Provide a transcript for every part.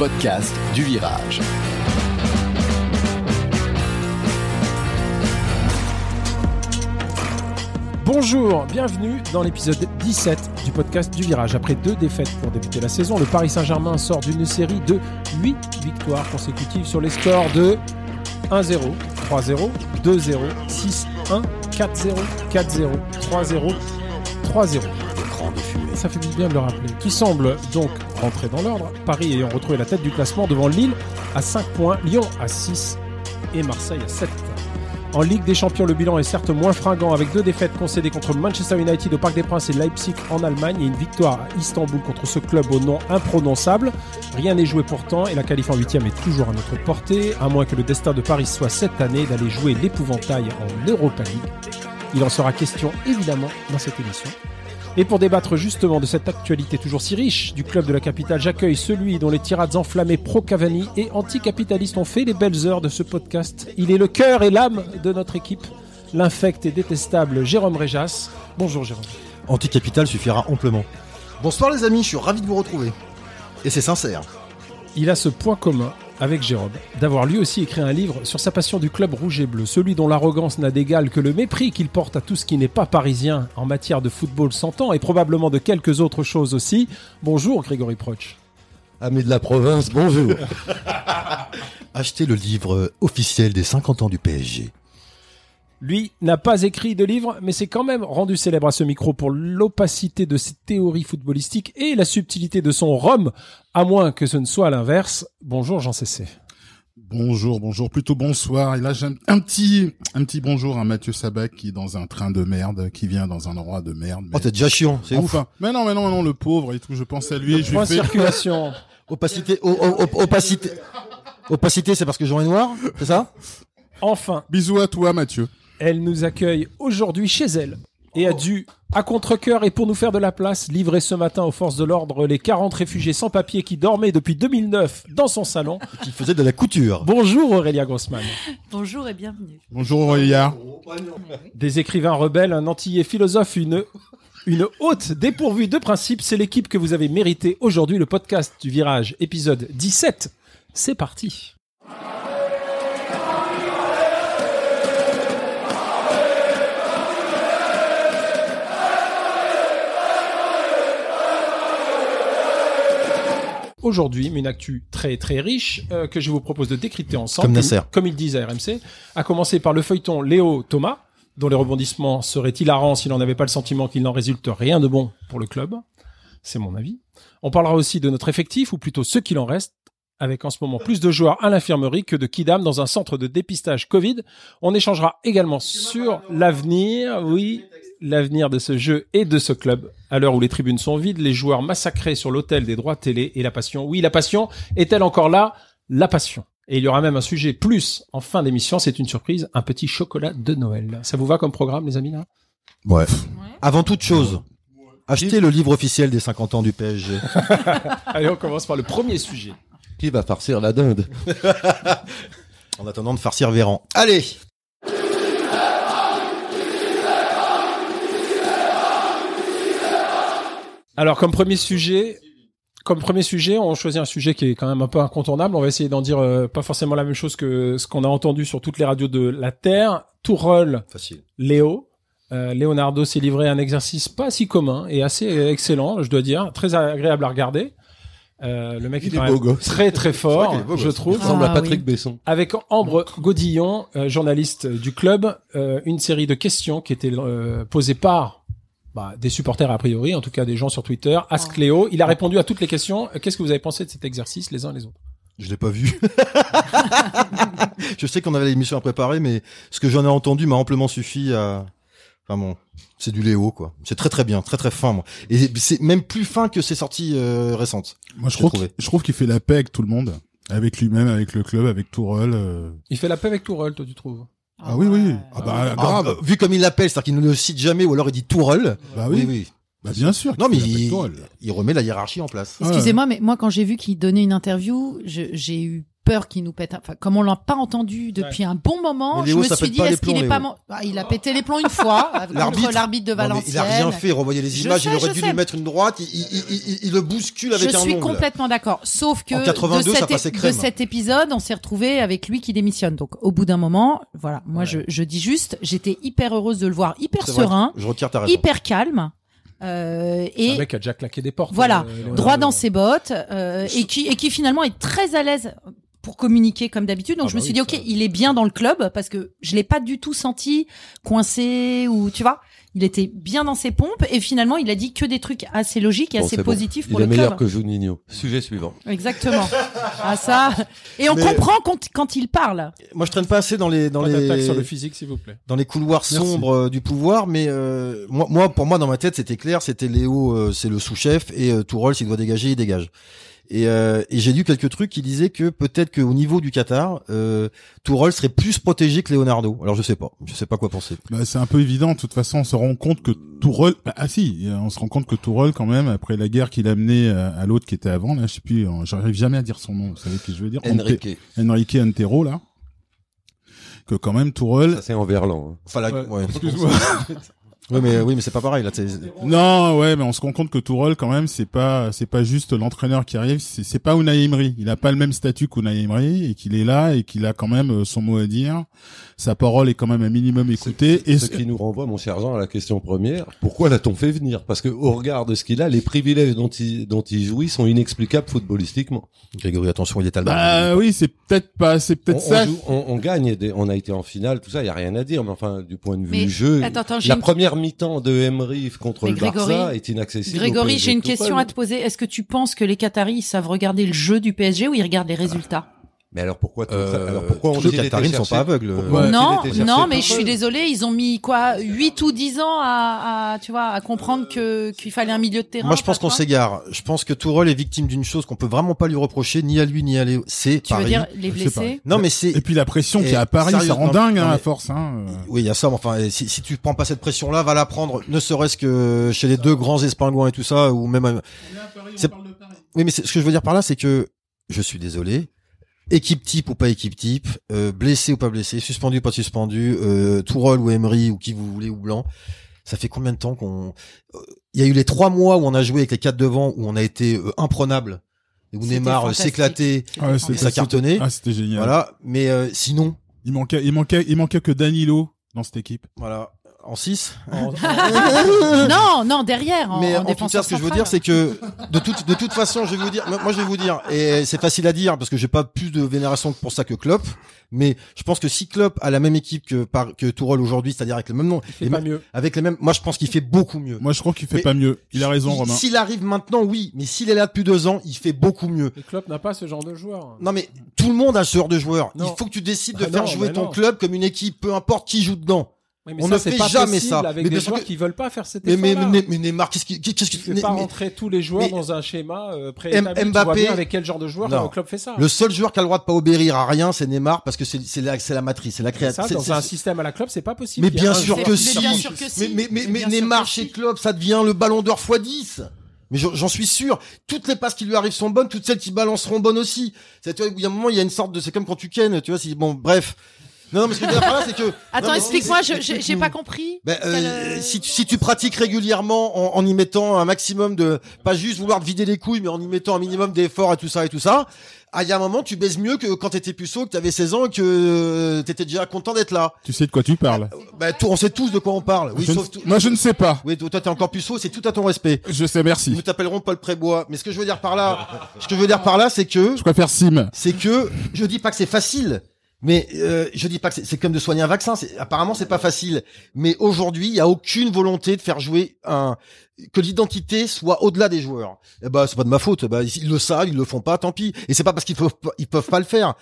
podcast du Virage. Bonjour, bienvenue dans l'épisode 17 du podcast du Virage. Après 2 défaites pour débuter la saison, le Paris Saint-Germain sort d'une série de 8 victoires consécutives sur les scores de 1-0, 3-0, 2-0, 6-1, 4-0, 4-0, 3-0, 3-0. Ça fait du bien de le rappeler. Qui semble donc rentrer dans l'ordre. Paris ayant retrouvé la tête du classement devant Lille à 5 points, Lyon à 6 et Marseille à 7. En Ligue des Champions, le bilan est certes moins fringant avec 2 défaites concédées contre Manchester United au Parc des Princes et Leipzig en Allemagne et une victoire à Istanbul contre ce club au nom imprononçable. Rien n'est joué pourtant et la qualif en 8e est toujours à notre portée, à moins que le destin de Paris soit cette année d'aller jouer l'épouvantail en Europa League. Il en sera question évidemment dans cette émission. Et pour débattre justement de cette actualité toujours si riche du club de la capitale, j'accueille celui dont les tirades enflammées pro-Cavani et anti-capitalistes ont fait les belles heures de ce podcast. Il est le cœur et l'âme de notre équipe, l'infect et détestable Jérôme Réjas. Bonjour Jérôme. Anti-capital suffira amplement. Bonsoir les amis, je suis ravi de vous retrouver. Et c'est sincère. Il a ce point commun avec Jérôme d'avoir lui aussi écrit un livre sur sa passion du club rouge et bleu, celui dont l'arrogance n'a d'égal que le mépris qu'il porte à tout ce qui n'est pas parisien en matière de football s'entend et probablement de quelques autres choses aussi. Bonjour Grégory Proch. Amis de la province, bonjour. Achetez le livre officiel des 50 ans du PSG. Lui n'a pas écrit de livre, mais s'est quand même rendu célèbre à ce micro pour l'opacité de ses théories footballistiques et la subtilité de son rhum, à moins que ce ne soit l'inverse. Bonjour Jean Cessé. Bonjour, plutôt bonsoir. Et là, j'ai un petit bonjour à Mathieu Sabac qui est dans un train de merde, qui vient dans un endroit de merde. Oh, t'es déjà chiant, c'est ouf. Mais non, le pauvre et tout, je pense à lui. Le point de circulation. Opacité, opacité, c'est parce que Jean est noir, c'est ça? Enfin. Bisous à toi, Mathieu. Elle nous accueille aujourd'hui chez elle et a dû, à contre-cœur et pour nous faire de la place, livrer ce matin aux forces de l'ordre les 40 réfugiés sans papier qui dormaient depuis 2009 dans son salon. Et qui faisaient de la couture. Bonjour Aurélia Grossman. Bonjour et bienvenue. Bonjour Aurélia. Des écrivains rebelles, un antillais philosophe, une hôte dépourvue de principes, c'est l'équipe que vous avez méritée aujourd'hui, le podcast du Virage, épisode 17. C'est parti. Aujourd'hui, une actu très très riche que je vous propose de décrypter ensemble, comme Nasser, comme ils disent à RMC, à commencer par le feuilleton Léo Thomas, dont les rebondissements seraient hilarants s'il n'en avait pas le sentiment qu'il n'en résulte rien de bon pour le club. C'est mon avis. On parlera aussi de notre effectif, ou plutôt ce qu'il en reste, avec en ce moment plus de joueurs à l'infirmerie que de kidam dans un centre de dépistage Covid. On échangera également sur l'avenir, l'avenir de ce jeu et de ce club. À l'heure où les tribunes sont vides, les joueurs massacrés sur l'autel des droits télé et la passion. Oui, la passion est-elle encore là? La passion. Et il y aura même un sujet plus en fin d'émission, c'est une surprise, un petit chocolat de Noël. Ça vous va comme programme, les amis, là? Ouais. Avant toute chose, achetez le livre officiel des 50 ans du PSG. Allez, on commence par le premier sujet. Qui va farcir la dinde? En attendant de farcir Véran. Allez! Alors, comme premier sujet, on choisit un sujet qui est quand même un peu incontournable. On va essayer d'en dire pas forcément la même chose que ce qu'on a entendu sur toutes les radios de la Terre. Tourelle, facile. Leonardo s'est livré à un exercice pas si commun et assez excellent, je dois dire, très agréable à regarder. Le mec est quand même très très fort, je trouve. Il ressemble à Patrick Besson. Avec Ambre Godillon, journaliste du club, une série de questions qui étaient posées par des supporters a priori, en tout cas des gens sur Twitter. Ask Léo, il a répondu à toutes les questions. Qu'est-ce que vous avez pensé de cet exercice les uns les autres? Je l'ai pas vu. Je sais qu'on avait l'émission à préparer, mais ce que j'en ai entendu m'a amplement suffi à... Enfin bon, c'est du Léo, quoi. C'est très très bien, très très fin, moi. Et c'est même plus fin que ses sorties récentes. Moi, je trouve qu'il fait la paix avec tout le monde. Avec lui-même, avec le club, avec Tourelle. Il fait la paix avec Tourelle, toi, tu trouves? Ah oui. Grave. Vu comme il l'appelle, c'est-à-dire qu'il ne le cite jamais, ou alors il dit Tourelle. Bah oui. Bah bien sûr. Non mais il remet la hiérarchie en place. Excusez-moi, mais moi quand j'ai vu qu'il donnait une interview, j'ai eu peur qu'il nous pète. Enfin, comme on l'a pas entendu depuis un bon moment, Mais Léo, je me ça suis pète dit, pas les est-ce qu'il plombs, est pas Léo. il a pété les plombs une fois contre l'arbitre de Non, mais Valenciennes. il a rien fait. Revoyez les Je images. sais, il aurait je dû sais. lui mettre une droite. Il le bouscule avec Je un suis ongle. complètement d'accord. Sauf que En 82, ça passait de crème. cet épisode, on s'est retrouvé avec lui qui démissionne. Donc, au bout d'un moment, voilà. Moi, je dis juste, j'étais hyper heureuse de le voir hyper C'est vrai. serein, Je retire ta raison. hyper calme. C'est Et un mec qui a déjà claqué des portes. voilà, Leonardo. droit dans ses bottes, et qui finalement est très à l'aise pour communiquer comme d'habitude. Donc Ah je me bah suis oui, dit, ça. ok, il est bien dans le club parce que je l'ai pas du tout senti coincé ou tu vois, il était bien dans ses pompes et finalement il a dit que des trucs assez logiques et Bon, assez c'est bon. positifs pour Il est le meilleur club. que Juninho. Sujet suivant. Exactement. Ah ça. Et on Mais- comprend quand il parle. Moi, je traîne pas assez dans Pas d'attaque sur le les physique, s'il vous plaît. dans les couloirs Merci. sombres du pouvoir, mais pour moi, dans ma tête, c'était clair. C'était Léo, c'est le sous-chef, et Tourelle, s'il doit dégager, il dégage. Et j'ai lu quelques trucs qui disaient que peut-être qu'au niveau du Qatar, Tourelle serait plus protégé que Leonardo. Alors je sais pas quoi penser. Bah, c'est un peu évident. De toute façon, on se rend compte que Tourelle, on se rend compte que Tourelle, quand même, après la guerre qu'il a menée à l'autre qui était avant, là, je sais plus, j'arrive jamais à dire son nom. Vous savez ce que je veux dire? Enrique Antero, là. Que quand même, Tourelle. Ça, c'est en verlan. Hein. Enfin, ouais. Excuse-moi. oui, mais c'est pas pareil là. Non, ouais, mais on se rend compte que Tourelle, quand même, c'est pas juste l'entraîneur qui arrive, c'est pas Unai Emery. Il a pas le même statut qu'Unai Emery et qu'il est là et qu'il a quand même son mot à dire. Sa parole est quand même un minimum écoutée. Ce qui nous renvoie, mon cher Jean, à la question première. Pourquoi l'a-t-on fait venir? Parce que, au regard de ce qu'il a, les privilèges dont il jouit sont inexplicables footballistiquement. Grégory, attention, il est allemand. Bah oui, c'est peut-être ça. On gagne, on a été en finale, tout ça, y a rien à dire, mais enfin, du point de vue Mais, du jeu, attends, j'ai la une- première mi-temps de Emery contre Mais le Grégory- Barça est inaccessible. Grégory, au j'ai une PSG. question à te poser. Est-ce que tu penses que les Qataris savent regarder le jeu du PSG ou ils regardent les résultats? Mais alors pourquoi on les dit qu'il était Qataris ne sont cherché- pas aveugles. pourquoi Ouais. il Non, était cherché non, mais tout je suis seul désolée, ils ont mis quoi, 8 ou 10 ans à tu vois, à comprendre qu'il fallait un milieu de terrain. Moi, je pense enfin, qu'on quoi. s'égare. Je pense que Tourelle est victime d'une chose qu'on peut vraiment pas lui reprocher, ni à lui ni à Léo. C'est Tu veux Paris. dire les C'est blessés? Non, mais c'est. Et puis la pression qu'il y a à Et Paris, sérieux, ça rend non, dingue, non, à mais- force, Oui, il y a ça. Mais enfin, si tu prends pas cette pression-là, va la prendre, ne serait-ce que chez les deux grands espingouins et tout ça, ou même. C'est- Oui, mais ce que je veux dire par là, c'est que je suis désolé. Équipe type ou pas équipe type, blessé ou pas blessé, suspendu ou pas suspendu, Tourelle ou Emery ou qui vous voulez ou Blanc. Ça fait combien de temps qu'on... Il y a eu les 3 mois où on a joué avec les 4 devant, où on a été imprenable, et où C'était Neymar fantastique. s'éclatait, Ouais, et ça cartonnait. Ah, c'était génial. Voilà. Mais sinon, Il manquait que Danilo dans cette équipe. voilà, en 6. Non, derrière, Mais en en tout défenseur cas, ce que je veux central. dire, c'est que de toute façon, je vais vous dire, moi je vais vous dire, et c'est facile à dire parce que j'ai pas plus de vénération pour ça que Klopp, mais je pense que si Klopp a la même équipe que Tourelle aujourd'hui, c'est-à-dire avec le même nom, Il fait pas mieux. avec les mêmes, moi je pense qu'il fait beaucoup mieux. Moi, je crois qu'il fait Mais- pas mieux. Il a raison, Romain. S'il arrive maintenant, oui, mais s'il est là depuis 2 ans, il fait beaucoup mieux. Le club n'a pas ce genre de joueur. Non mais tout le monde a ce genre de joueur. Non. Il faut que tu décides de Ah faire non, jouer mais ton non. club comme une équipe, peu importe qui joue dedans. Oui, mais On ça, ne c'est fait pas jamais possible ça. avec Mais des bien sûr joueurs que- qui veulent pas faire cet Mais effort-là. Neymar, qu'est-ce qui Tu fais pas rentrer tous les joueurs mais- dans un schéma préétabli. Tu Mbappé- vois bien avec quel genre de joueur Non. le club fait ça. Le seul joueur qui a le droit de pas obéir à rien, c'est Neymar parce que c'est la matrice, c'est la Ça, création. dans un système à la club, c'est pas possible. Mais Il y a bien un sûr joueur que qui si. s'approche. bien sûr que si. Mais Bien sûr Neymar que chez si. Klopp, ça devient le ballon d'or x10. Mais j'en suis sûr. Toutes les passes qui lui arrivent sont bonnes, toutes celles qui balance seront bonnes aussi. C'est, tu vois, il y a un moment, il y a une sorte de, c'est comme quand tu kennes, tu vois, bon, bref. Non, mais ce que je veux dire par là, c'est que... Attends, non, mais explique-moi, c'est- j'ai pas compris. Ben, Quel, si tu pratiques régulièrement en y mettant un maximum de, pas juste vouloir te vider les couilles, mais en y mettant un minimum d'efforts et tout ça, il y a un moment, tu baises mieux que quand t'étais puceau, que t'avais 16 ans et que t'étais déjà content d'être là. Tu sais de quoi tu parles. Ben, on sait tous de quoi on parle. Oui, sauf Moi, je ne sais pas. Oui, toi, t'es encore puceau, c'est tout à ton respect. Je sais, Ils merci. ne t'appelleront Paul Prébois. Mais ce que je veux dire par là, c'est que, Je préfère Sim. je dis pas que c'est facile. Mais je dis pas que c'est comme de soigner un vaccin. Apparemment, c'est pas facile. Mais aujourd'hui, il y a aucune volonté de faire jouer que l'identité soit au-delà des joueurs. Eh ben, c'est pas de ma faute. Ben, ils le savent, ils le font pas, tant pis. Et c'est pas parce qu'ils peuvent pas le faire.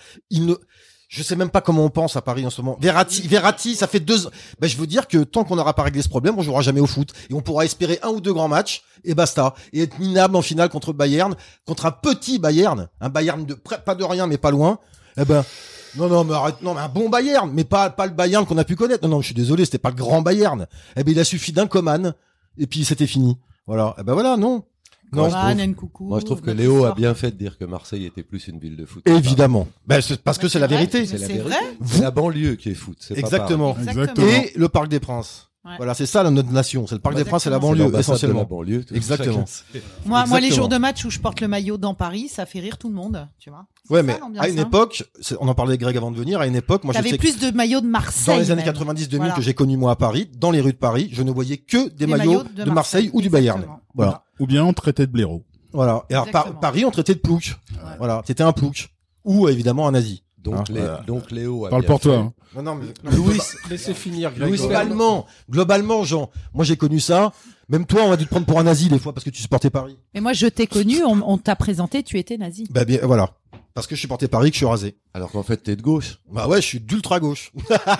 Je sais même pas comment on pense à Paris en ce moment. Verratti, ça fait 2 ans. Ben, je veux dire que tant qu'on n'aura pas réglé ce problème, on jouera jamais au foot. Et on pourra espérer 1 ou 2 grands matchs, et basta. Et être minable en finale contre Bayern, contre un petit Bayern. Un Bayern pas de rien, mais pas loin. Eh ben, non, mais arrête, non, mais un bon Bayern, mais pas le Bayern qu'on a pu connaître. Non, je suis désolé, c'était pas le grand Bayern. Eh ben, il a suffi d'un Coman, et puis c'était fini. Voilà. Eh ben voilà, non. Non. Coucou. Moi, je trouve que Léo a bien fait de dire que Marseille était plus une ville de foot. Évidemment. Parce que c'est la vérité. C'est la C'est vérité. vrai. C'est la banlieue qui est foot. C'est Exactement. Exactement. Et le Parc des Princes. Ouais. Voilà, c'est ça notre nation. C'est le Parc des Princes et la pas pareil. banlieue, C'est essentiellement. la banlieue. Exactement. Moi, les Exactement. jours de match où je porte le maillot dans Paris, ça fait rire tout le monde, tu vois. C'est Ouais, ça, mais l'ambiance, à une hein. époque, on en parlait avec Greg avant de venir, à une époque, moi je T'avais sais plus de maillots de Marseille. dans les années même. 90-2000 Voilà. que j'ai connu moi à Paris, dans les rues de Paris, je ne voyais que des maillots de Marseille ou du Bayern. Exactement. Voilà. Ou bien on traitait de blaireau. Voilà. Et alors, Exactement. Paris, on traitait de plouc. Voilà. C'était un plouc. Ou, évidemment, un nazi. Donc, Hein, voilà. donc Léo a Parle bien pour fait. toi. Hein. Non, mais, Louis, laissez finir. Greg. globalement, Jean, moi j'ai connu ça. Même toi, on va dû te prendre pour un nazi des fois parce que tu supportais Paris. Mais moi, je t'ai connu, on t'a présenté, tu étais nazi. Bah bien, voilà. Parce que je supportais Paris, que je suis rasé. Alors qu'en fait, t'es de gauche. Bah ouais, je suis d'ultra gauche.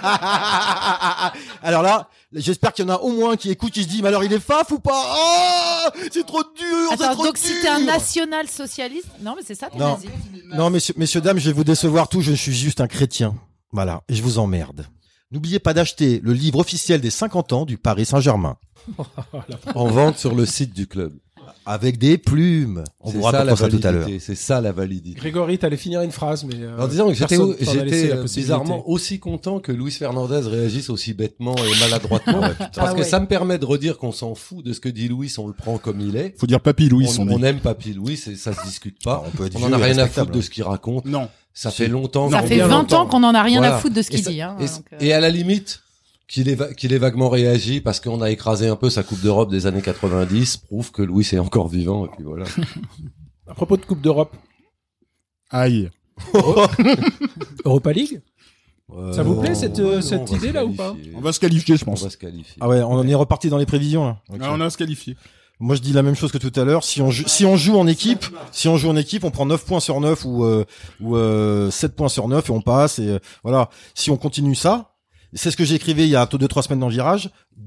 Alors là, j'espère qu'il y en a au moins qui écoutent, qui se disent, mais alors il est faf ou pas? Oh, c'est trop dur, c'est Attends, trop donc dur. si t'es un national-socialiste, non, mais c'est ça, t'es Non. nazi. Non, messieurs, dames, je vais vous décevoir tous, je suis juste un chrétien. Voilà. Et je vous emmerde. N'oubliez pas d'acheter le livre officiel des 50 ans du Paris Saint-Germain. En vente sur le site du club. Avec des plumes. On C'est vous ça la racontera ça tout à l'heure. validité. C'est ça la validité. Grégory, t'allais finir une phrase, mais En disant que personne t'en a laissé j'étais la possibilité. bizarrement aussi content que Luis Fernandez réagisse aussi bêtement et maladroitement. Parce Ah que ouais. ça me permet de redire qu'on s'en fout de ce que dit Luis, on le prend comme il est. Faut dire Papy Louis, On aime Papy Louis, et ça se discute pas. On peut être On en vieux a et rien à respectable. foutre de ce qu'il raconte. Non. Ça fait longtemps. Ça qu'on- fait bien 20 longtemps. ans qu'on en a rien Voilà. à foutre de ce Et qu'il ça- dit. Hein, et, donc, et à la limite, qu'il ait vaguement réagi parce qu'on a écrasé un peu sa Coupe d'Europe des années 90, prouve que Louis est encore vivant, et puis voilà. À propos de Coupe d'Europe, Aïe. Europa League, ça vous plaît cette Ouais, non, cette on va se idée là ou pas? qualifier. On va se qualifier, je On pense. va se qualifier. Ah ouais, on est reparti dans les prévisions, là. Ok. Ah, on a se qualifier. Moi, je dis la même chose que tout à l'heure. Si on joue en équipe, on prend 9 points sur 9 ou 7 points sur 9 et on passe et voilà. Si on continue ça, c'est ce que j'ai écrivé il y a 2-3 semaines dans le Virage.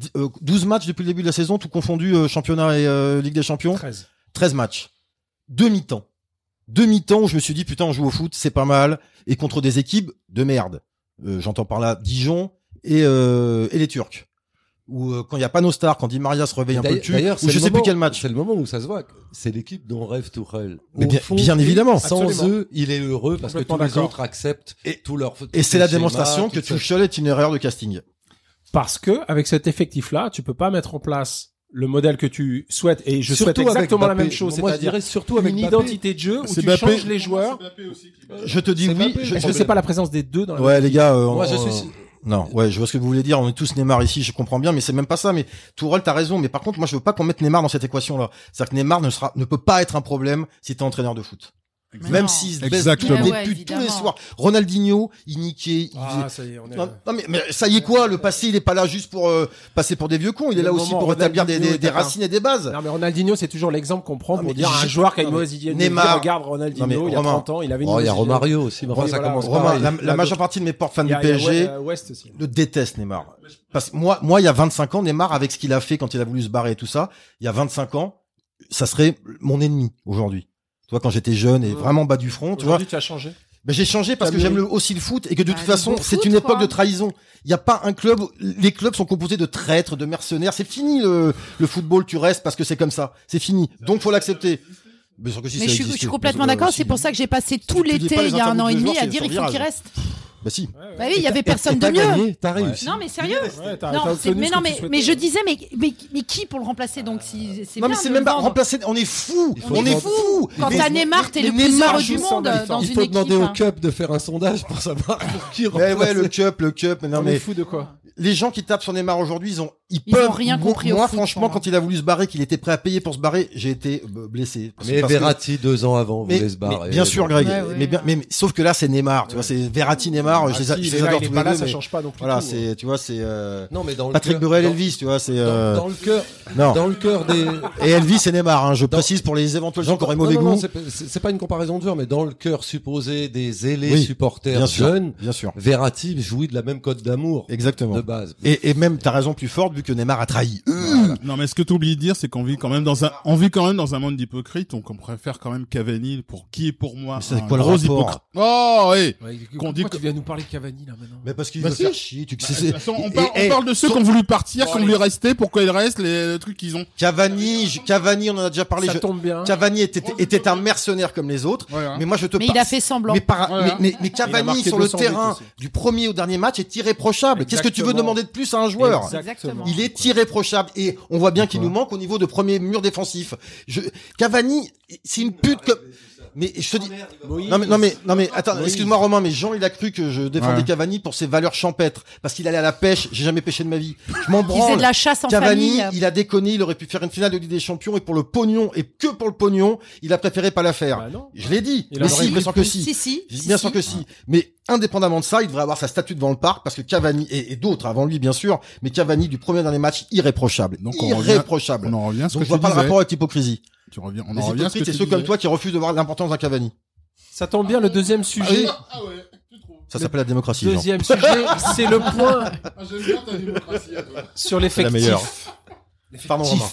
12 matchs depuis le début de la saison, tout confondu, championnat et Ligue des Champions. 13 matchs. 2 mi-temps. 2 mi-temps où je me suis dit, putain, on joue au foot, c'est pas mal. Et contre des équipes de merde. J'entends par là Dijon et les Turcs. Ou quand il y a pas nos stars, quand Di Maria se réveille un peu le cul, D'ailleurs, ou je sais plus quel match. C'est le moment où ça se voit. C'est l'équipe dont rêve Tourelle. Mais Au bien- fond, bien évidemment. Sans Absolument. eux, il est heureux parce que tous Complètement les d'accord. autres acceptent Et- tout leur. Et c'est la démonstration que Tuchel est une erreur de casting. Parce que avec cet effectif-là, tu peux pas mettre en place le modèle que tu souhaites. Et je souhaite Surtout avec exactement la Mbappé. même chose, Moi, je c'est-à-dire dirais surtout avec une Mbappé. identité de jeu où C'est tu Mbappé. changes les joueurs. Je te dis C'est oui. Mbappé. Est-ce que c'est pas la présence des deux dans la Ouais, les gars, Moi, je suis. non, ouais, je vois ce que vous voulez dire. On est tous Neymar ici, je comprends bien, mais c'est même pas ça. Mais Tourelle, t'as raison. Mais par contre, moi, je veux pas qu'on mette Neymar dans cette équation-là. C'est-à-dire que Neymar ne peut pas être un problème si t'es entraîneur de foot. Mais Même non. s'il se Exactement. baisse Ouais, des putes tous les évidemment. soirs. Ronaldinho, il niquait. Ah, ça y est, on est. Non, mais ça y est quoi, le passé, il est pas là juste pour passer pour des vieux cons. Il est Le là aussi moment, pour rétablir Ronaldinho des est atteint. racines et des bases. Non mais Ronaldinho, c'est toujours l'exemple qu'on prend Non, pour mais dire un j'ai- joueur qui a une non, mais mauvaise hygiène. Neymar- Regarde Non, Ronaldinho, mais il y a Romain- 30 ans, il avait une Oh, il y a mauvaise hygiène. Romario aussi. Mais enfin, Oui, ça voilà. commence Romain, pareil. la majeure partie de mes portes fans Il y du a PSG West aussi. le détestent, Neymar. Parce que moi, il y a 25 ans, Neymar, avec ce qu'il a fait quand il a voulu se barrer et tout ça, il y a 25 ans, ça serait mon ennemi aujourd'hui. Toi, quand j'étais jeune et vraiment bas du front, tu vois. Aujourd'hui, tu as changé. Ben, j'ai changé parce que j'aime aussi le foot et que de toute façon, bon c'est foot, une époque quoi. de trahison. Il n'y a pas un club, les clubs sont composés de traîtres, de mercenaires. C'est fini le football, tu restes parce que c'est comme ça. C'est fini. Donc, faut l'accepter. Bien sûr que si, Mais ça je existait. suis complètement Parce que, d'accord. si- C'est pour ça que j'ai passé tout tu dis l'été, pas les il y a un an et interviews de demi, joueurs, à c'est dire sur il faut qu'il Virage. reste. Bah si. Bah oui, il y avait personne de T'as mieux. gagné, t'as réussi. Non mais sérieux. Ouais, t'as Non, obtenu mais ce non, que tu mais souhaitais. je disais, mais qui pour le remplacer donc si c'est Non, bien mais c'est de même le pas vendre. remplacer. On est fous. On est fous. Quand Mais- t'as Neymar, t'es mais le plus Neymar heureux joue du sans monde effort. dans Il une faut équipe. demander au hein. Cup de faire un sondage pour savoir pour qui Ouais, remplacer. le cup. Mais non, On est mais fou de quoi? les gens qui tapent sur Neymar aujourd'hui, ils Ils peuvent. ont rien compris au Moi, foot, franchement, pour moi. quand il a voulu se barrer, qu'il était prêt à payer pour se barrer, j'ai été blessé. Mais Parce que- Verratti 2 ans avant voulait se barrer. mais bien sûr, Greg. Ouais, ouais. Mais sauf que là, c'est Neymar. Tu vois, c'est Verratti, Neymar. Je les Ah, si, je il est les là, adore il est tous pas les là, deux. ça mais change pas non plus. Voilà, tout, c'est, tu vois, c'est Non, mais dans le Patrick cœur- Burel, dans- Elvis, tu vois, c'est. Dans le cœur, Non. dans le cœur des. Et Elvis et Neymar. Hein, je précise pour les éventuels gens qui auraient mauvais Non, goût. c'est pas une comparaison de joueurs, mais dans le cœur supposé des ailés Oui, supporters bien sûr. jeunes, Bien sûr. Verratti jouit de la même cote d'amour Exactement. de base. Et même, t'as raison plus forte, vu que Neymar a trahi. Non, mais ce que tu oublies de dire, c'est qu'on vit quand même dans un monde d'hypocrites, donc on préfère quand même Cavani pour moi. Mais c'est quoi le rapport? Oh, oui. Pourquoi tu viens nous parler de Cavani, là, maintenant? Mais parce qu'il Bah veut si. faire chier, tu sais, De toute façon, on parle de ceux qui ont voulu partir, qui ont voulu rester, pourquoi ils restent, les trucs qu'ils ont. Cavani, on en a déjà parlé. Ça tombe bien. Cavani était un mercenaire comme les autres. Ouais, hein. Mais moi, je te Mais il a fait semblant. mais Il a Cavani marqué sur le 200 buts terrain aussi. du premier au dernier match est irréprochable. Qu'est-ce que tu veux Exactement. demander de plus à un joueur? Exactement. Il est irréprochable et on voit bien qu'il nous manque au niveau de premier mur défensif. Cavani, c'est une pute comme. Mais je te dis. Non mais attends, excuse-moi Romain, mais Jean il a cru que je défendais Cavani pour ses valeurs champêtres parce qu'il allait à la pêche. J'ai jamais pêché de ma vie. Je m'en Il faisait branle. de la chasse en Cavani, famille. il a déconné, il aurait pu faire une finale de Ligue des Champions et pour le pognon et que pour le pognon, il a préféré pas la faire. Bah non. Je l'ai dit. Il Mais aurait si, voulu bien sûr que Si, si. si. Bien sûr que si. Mais indépendamment de ça, il devrait avoir sa statue devant le parc parce que Cavani et d'autres avant lui bien sûr, mais Cavani du premier dernier match irréprochable. Donc Irréprochable. On en revient à ce Donc que je vois tu pas le disais. rapport avec l'hypocrisie. On Les en revient à ce que hypocrites, c'est tu ceux comme disais. toi qui refusent de voir l'importance d'un Cavani. Ça tombe bien, le deuxième sujet. Ah ouais, tu trouves. Ça s'appelle la démocratie. Jean. Deuxième sujet, c'est le point J'aime bien ta démocratie à toi. sur C'est la meilleure. l'effectif. Pardon Romain.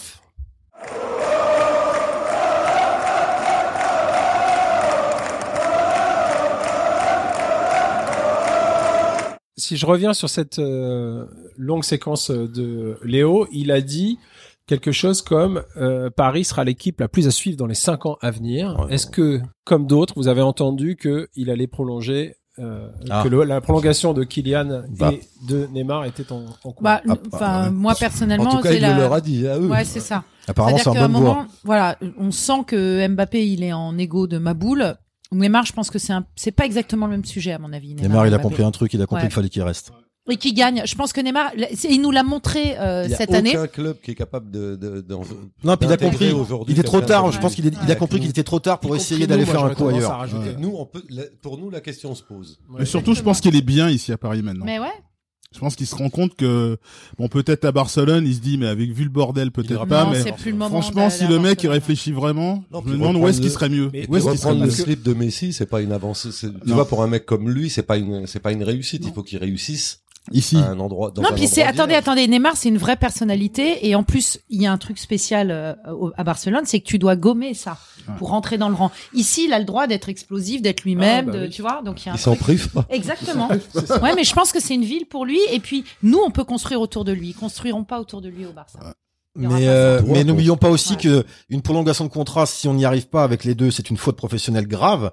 Si je reviens sur cette longue séquence de Léo, il a dit quelque chose comme Paris sera l'équipe la plus à suivre dans les 5 ans à venir. Ouais, Est-ce que, comme d'autres, vous avez entendu qu'il allait prolonger, Ah. que la prolongation de Kylian Bah. et de Neymar était en cours? Bah, Ah, enfin, ouais. moi En personnellement, tout cas, c'est il la. le leur a dit à eux. Ouais, c'est ça. Apparemment c'est en C'est-à-dire qu'à bonne un voie. moment, voilà, on sent que Mbappé, il est en égo de Maboul. Neymar, je pense que c'est pas exactement le même sujet à mon avis. Neymar, il a Mbappé. compris un truc, il a compris Ouais. qu'il fallait qu'il reste. Et qui gagne. Je pense que Neymar, il nous l'a montré Il y a cette année. aucun club qui est capable Non, puis il a d'intégrer compris. aujourd'hui Il est trop quelqu'un tard. comme Je lui. pense il a compris qu'il était trop tard pour Y essayer compris d'aller nous, faire moi, un coup j'aurais tendance ailleurs. à rajouter. Nous, pour nous, la question se pose. Mais surtout, je pense qu'il est bien ici à Paris maintenant. Mais ouais. Je pense qu'il se rend compte que, bon, peut-être à Barcelone, il se dit, mais avec vu le bordel, peut-être ira pas, Non, mais c'est plus le moment. franchement, si le mec, il réfléchit vraiment, Non, je puis me demande où reprendre est-ce qu'il le- serait mieux. Mais Où est-ce qu'il serait Reprendre mieux? le slip de Messi, c'est pas une avancée. Tu Non. vois, pour un mec comme lui, c'est pas une réussite. Il faut qu'il réussisse Ici. à un endroit. Dans Non, un puis c'est, endroit vierge. attendez, Neymar, c'est une vraie personnalité, et en plus, il y a un truc spécial à Barcelone, c'est que tu dois gommer ça Ouais. pour rentrer dans le rang. Ici, il a le droit d'être explosif, d'être lui-même, Ah, bah oui. tu vois, donc il y a un Il s'en truc. prive pas. Exactement. Ouais, mais je pense que c'est une ville pour lui, et puis nous, on peut construire autour de lui. Ils construiront pas autour de lui au Barça. Il y aura Mais, pas ça. mais n'oublions pas aussi Ouais. que une prolongation de contrat, si on n'y arrive pas avec les deux, c'est une faute professionnelle grave.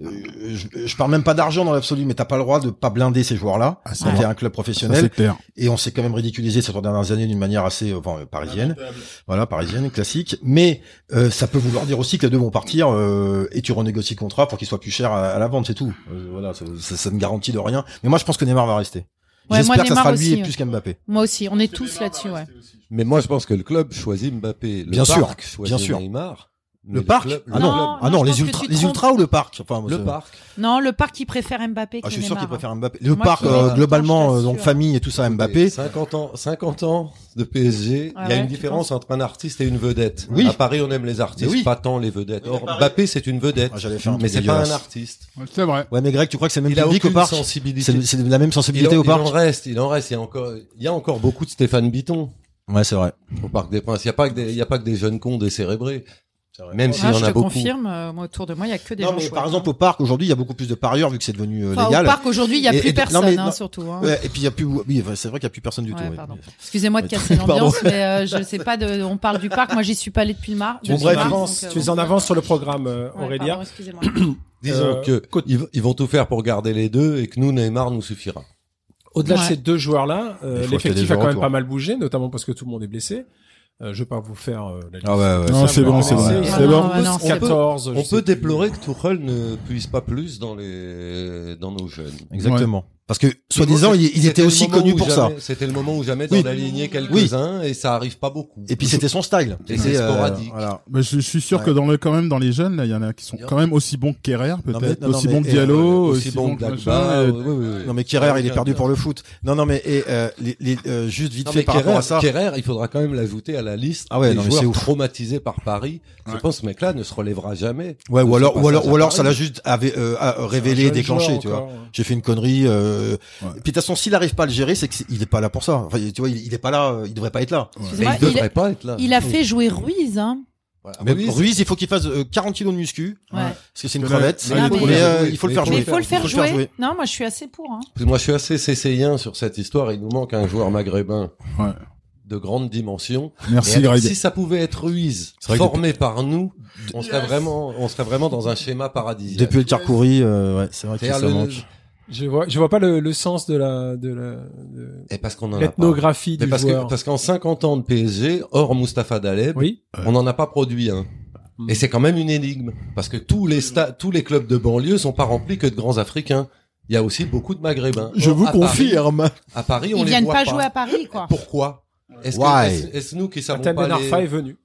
Je parle même pas d'argent dans l'absolu, mais t'as pas le droit de pas blinder ces joueurs-là. Ah, ça Quand va. t'es un club Ça, professionnel. c'est clair. Et on s'est quand même ridiculisé ces 3 dernières années d'une manière assez parisienne. Voilà, parisienne, classique. Mais ça peut vouloir dire aussi que les deux vont partir et tu renégocies le contrat pour qu'il soit plus cher à la vente, c'est tout. Voilà, ça ne garantit de rien. Mais moi, je pense que Neymar va rester. Ouais, J'espère moi, que ça Neymar sera lui aussi, et plus qu'Mbappé. Moi aussi, on est tous là-dessus, ouais. Mais moi, je pense que le club choisit Mbappé. Le Bien sûr, parc choisit bien sûr. Neymar. Mais Le parc club- Ah Non, non, non, ah non, je les pense que ultras, tu te les trompes. ultras ou le parc. Enfin, moi, Le c'est- parc. Non, le parc, il préfère Mbappé que Ah, je suis sûr Neymar. qu'il préfère Mbappé. Le Moi, parc, qui vais- globalement, je donc t'assure. famille et tout ça, Mbappé. 50 ans de PSG. Ah Il y a ouais, une tu différence entre un artiste et une vedette. Oui. À Paris, on aime les artistes, Mais oui. pas tant les vedettes. Or, Mbappé, c'est une vedette. Ah, j'allais faire un Mais truc c'est pas un dégueulasse. artiste. Ouais, c'est vrai. Ouais, mais Greg, tu crois que c'est le même Il a public au aucune parc? sensibilité. C'est la même sensibilité au Il en parc? reste. Il y a encore beaucoup de Stéphane Bitton Ouais, c'est vrai. au Parc des Princes. Il y a pas que des jeunes cons décérébrés. Même s'il Ah, y en je a te beaucoup. confirme, moi, autour de moi, il y a que des Non, gens mais chouettes, par hein. exemple, au parc, aujourd'hui, il y a beaucoup plus de parieurs vu que c'est devenu Enfin, légal. au parc, aujourd'hui, il y a Et- plus et- non, personne, mais- hein, non. surtout. Hein. Ouais, et puis il y a plus, oui, c'est vrai qu'il y a plus personne du Ouais, tout. ouais. pardon. Excusez-moi de casser Pardon. l'ambiance, mais je sais pas on parle du parc. Moi, j'y suis pas allée depuis mars. Tu es bref, en avance, tu es en avance sur le programme, Aurélia. Excusez-moi. Disons que ils vont tout faire pour garder les deux et que nous, Neymar nous suffira. Au-delà de Ouais. ces deux joueurs-là, Il faut acheter l'effectif des a joueurs quand même autour. pas mal bougé, notamment parce que tout le monde est blessé. Je vais pas vous faire la liste. Ah ouais, ouais. Non, c'est vous bon, la c'est connaissez. bon. Ah C'est non, bon. ah non, c'est 14. On peut déplorer que Tuchel ne puisse pas plus dans nos jeunes. Exactement. Parce que, soi-disant, il était C'était le aussi moment connu où pour jamais- ça. C'était le moment où jamais Oui. d'en aligner quelques-uns et ça arrive pas beaucoup. Et puis c'était son style. Et c'est sporadique. Voilà. Bah, je suis sûr Ouais. que quand même dans les jeunes, là, il y en a qui sont quand même aussi bons que Kerrer, peut-être, non, aussi mais- bons que et, Diallo, aussi bon que machin, Dagba. et- Oui. Non mais Kerrer, il est perdu pour le foot. Non mais juste vite fait par rapport à ça. Kerrer, il faudra quand même l'ajouter à la liste Ah ouais, des non, mais joueurs c'est ouf. traumatisés par Paris. Je pense que ce mec-là ne se relèvera jamais. Ouais, de ou son alors passage à ça Paris. l'a juste révélé, déclenché, tu vois. J'ai fait une connerie, Puis de toute façon, s'il arrive pas à le gérer, c'est qu'il est pas là pour ça. Enfin, tu vois, il est pas là, il devrait pas être là. Mais il devrait pas être là. Il a fait jouer Ruiz, hein. Mais Ruiz, il faut qu'il fasse 40 kilos de muscu. Ouais. Parce que c'est une crevette. Mais il faut le faire jouer. Mais il faut le faire jouer. Non, moi, je suis assez pour, hein. Moi, je suis assez cécéien sur cette histoire. Il nous manque un joueur maghrébin. Ouais. De grande dimension. Merci, Greg. Si ça pouvait être Ruiz, formé par nous, on serait vraiment dans un schéma paradisiaque. Depuis le Karkouri, ouais, c'est vrai que ça manque. Je vois pas le sens de et parce qu'on en l'ethnographie du joueur. Parce qu'en 50 ans de PSG, hors Mustapha Daleb, on n'en a pas produit un. Et c'est quand même une énigme. Parce que tous les clubs de banlieue sont pas remplis que de grands Africains. Il y a aussi beaucoup de Maghrébins. Je vous confirme. À Paris, on ils les viennent voit pas jouer à Paris, quoi. Pourquoi? Est-ce nous qui savons pas Ben Arfa est venu.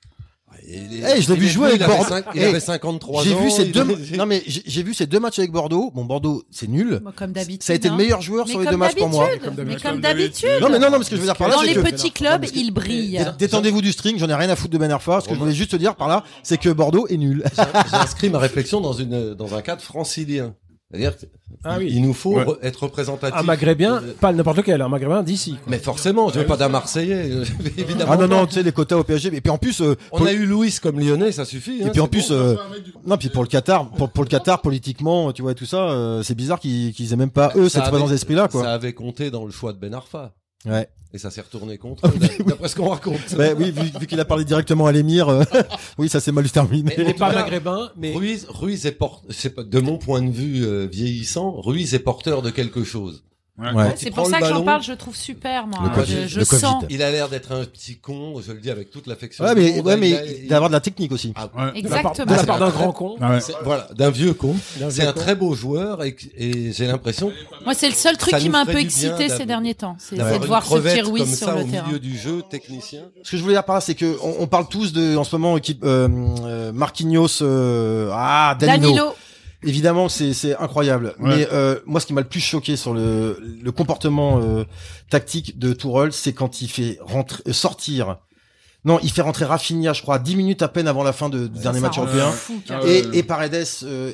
Je l'ai vu jouer avec Bordeaux. Il avait 53 ans. J'ai vu ces deux matchs avec Bordeaux. Bon, Bordeaux, c'est nul. Comme d'habitude. Ça a été le meilleur joueur sur les deux matchs pour moi. Mais comme d'habitude. Non, mais ce que je veux dire par là, dans c'est les que petits clubs, il brille. Détendez-vous du string, j'en ai rien à foutre de Ben Arfa. Ce que je voulais juste te dire par là, c'est que Bordeaux est nul. J'ai inscrit ma réflexion dans un cadre francilien. C'est-à-dire il nous faut être représentatif. Un maghrébin, pas n'importe lequel, un maghrébin d'ici. Quoi. Mais forcément, je veux pas d'un Marseillais, évidemment. Ah non, tu sais, les quotas au PSG. Et puis en plus, on a eu Louis comme Lyonnais, ça suffit. Et puis en plus, non, puis pour le Qatar, politiquement, tu vois, et tout ça, c'est bizarre qu'ils aient même pas cette présence d'esprit-là, quoi. Ça avait compté dans le choix de Ben Arfa. Ouais. Et ça s'est retourné contre eux, d'après ce qu'on raconte. Oui, vu qu'il a parlé directement à l'émir, oui, ça s'est mal terminé. Il n'est pas maghrébin, mais Ruiz est de mon point de vue vieillissant, Ruiz est porteur de quelque chose. Ouais. C'est pour ça que j'en parle, je trouve super, moi. Je le sens. Il a l'air d'être un petit con, je le dis avec toute l'affection. Ouais, mais d'avoir de la technique aussi. Exactement. De la part d'un grand con. Voilà, d'un vieux con. C'est un très beau joueur et j'ai l'impression. Moi, c'est le seul truc qui m'a un peu excité ces derniers temps. C'est de voir ce petit Ruiz sur le terrain. Au milieu du jeu, technicien. Ce que je voulais dire par là, c'est que on parle tous en ce moment, équipe, Marquinhos, Danilo. Évidemment, c'est incroyable. Ouais. Mais moi, ce qui m'a le plus choqué sur le comportement tactique de Tourelle, c'est quand il fait sortir. Non, il fait rentrer Rafinha, je crois, 10 minutes à peine avant la fin du dernier match européen. Et Paredes,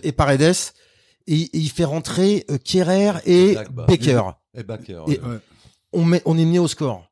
et il fait rentrer Kehrer et Becker. On est mené au score.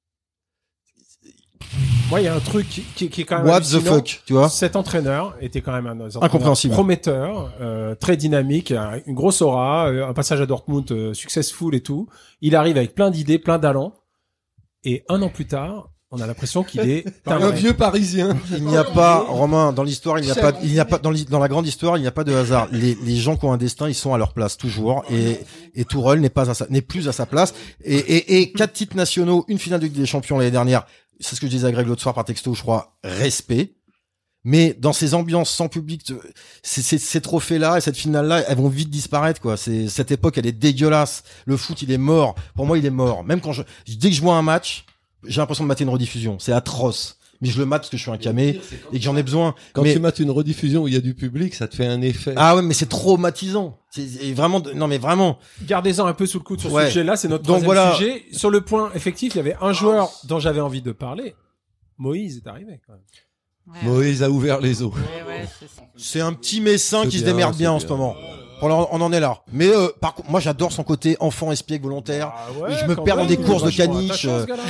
Moi, il y a un truc qui est quand même What the fuck, tu vois. Cet entraîneur était quand même un incompréhensible, prometteur, très dynamique, une grosse aura, un passage à Dortmund successful et tout. Il arrive avec plein d'idées, plein d'allants. Et un an plus tard, on a l'impression qu'il est un vieux Parisien. Il n'y a pas, Romain, dans l'histoire, il n'y a pas dans la grande histoire, il n'y a pas de hasard. Les gens qui ont un destin, ils sont à leur place toujours. Et Tourelle n'est plus à sa place. Et 4 titres nationaux, une finale de Ligue des Champions l'année dernière. C'est ce que je disais à Greg l'autre soir par texto, je crois. Respect. Mais dans ces ambiances sans public, ces trophées-là et cette finale-là, elles vont vite disparaître, quoi. Cette époque, elle est dégueulasse. Le foot, il est mort. Pour moi, il est mort. Même dès que je vois un match, j'ai l'impression de mater une rediffusion. C'est atroce. Mais je le mate parce que je suis un camé et que j'en ai besoin. Quand tu mates une rediffusion où il y a du public, ça te fait un effet. Ah ouais, mais c'est traumatisant. C'est vraiment, non mais vraiment. Gardez-en un peu sous le coude sur ce sujet-là, c'est notre troisième sujet. Sur le point effectif, il y avait un joueur dont j'avais envie de parler. Moïse est arrivé, quand même. Ouais. Moïse a ouvert les eaux. Ouais, c'est un petit messin qui se démerde bien en ce moment. On en est là. Mais par contre, moi j'adore son côté enfant espiègle volontaire. Je me perds dans des courses de caniche.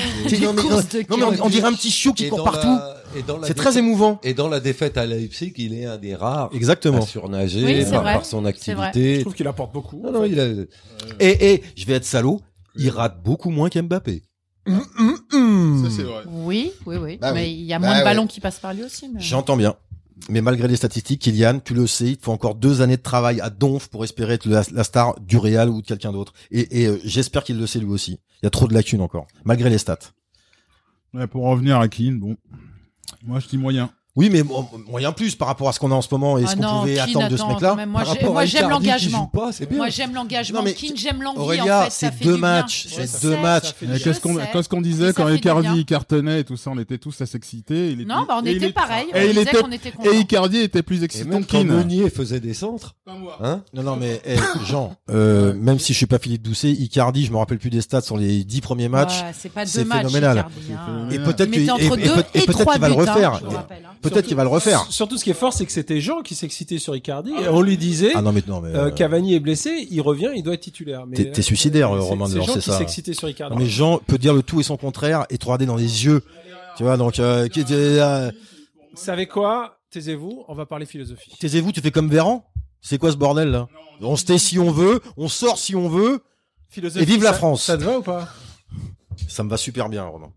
Non mais on dirait un petit chiot qui court partout. C'est très émouvant. Et dans la défaite à Leipzig, il est un des rares exactement à surnager par son activité. Je trouve qu'il apporte beaucoup. Non, il a... Et je vais être salaud, il rate beaucoup moins qu'Mbappé. Ça c'est vrai. Oui. Mais il y a moins de ballons qui passent par lui aussi. Mais... J'entends bien. Mais malgré les statistiques, Kylian, tu le sais, il te faut encore 2 années de travail à Donf pour espérer être la star du Real ou de quelqu'un d'autre. Et j'espère qu'il le sait lui aussi. Il y a trop de lacunes encore, malgré les stats. Ouais, pour revenir à Keane, bon, moi je dis moyen. Oui, mais moyen plus par rapport à ce qu'on a en ce moment et ce qu'on pouvait attendre de ce mec-là. Moi, j'aime l'engagement. C'est bien. Moi, j'aime l'engagement. Keane, j'aime l'envie. Aurélia, en fait, c'est 2 matchs. C'est 2 matchs. Qu'est-ce qu'on disait quand Icardi cartonnait et tout ça, on était tous assez excités. Non, on était pareil. On disait qu'on était contents. Et Icardi était plus excitant que Keane. Quand Meunier faisait des centres. Hein? Non, mais Jean, même si je suis pas Philippe Doucet, Icardi, je me rappelle plus des stats sur les 10 premiers matchs. C'est pas 2 c'est matchs. phénoménal. Et peut-être qu'il va le refaire. peut-être qu'il va le refaire. Surtout, ce qui est fort, c'est que c'était Jean qui s'excitait sur Icardi. Et on lui disait, Cavani est blessé, il revient, il doit être titulaire. Mais t'es suicidaire, Romain, de lancer ça. C'est Jean qui s'excitait sur Icardi. Mais Jean peut dire le tout et son contraire et te regarder dans les yeux. Tu vois, donc, Vous savez quoi? Taisez-vous, on va parler philosophie. Taisez-vous, tu fais comme Véran? C'est quoi ce bordel, là? On se tait si on veut, on sort si on veut. Philosophie, et vive la France. Ça te va ou pas? Ça me va super bien, Romain.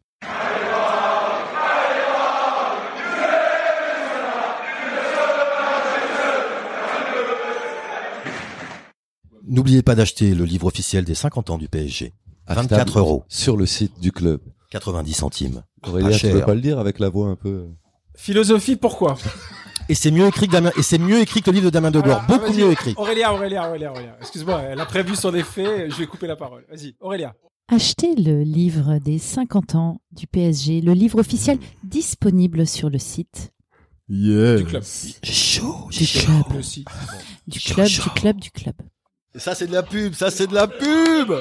N'oubliez pas d'acheter le livre officiel des 50 ans du PSG. 24 €. Sur le site du club. 90 centimes. Aurélia, tu peux pas le dire avec la voix un peu... Philosophie, pourquoi? Et c'est mieux écrit que le livre de Damien Degord. Beaucoup mieux écrit. Aurélia. Excuse-moi, elle a prévu son effet, je vais couper la parole. Vas-y, Aurélia. Achetez le livre des 50 ans du PSG, le livre officiel disponible sur le site. Du club. J'ai chaud. Du club. Ça, c'est de la pub.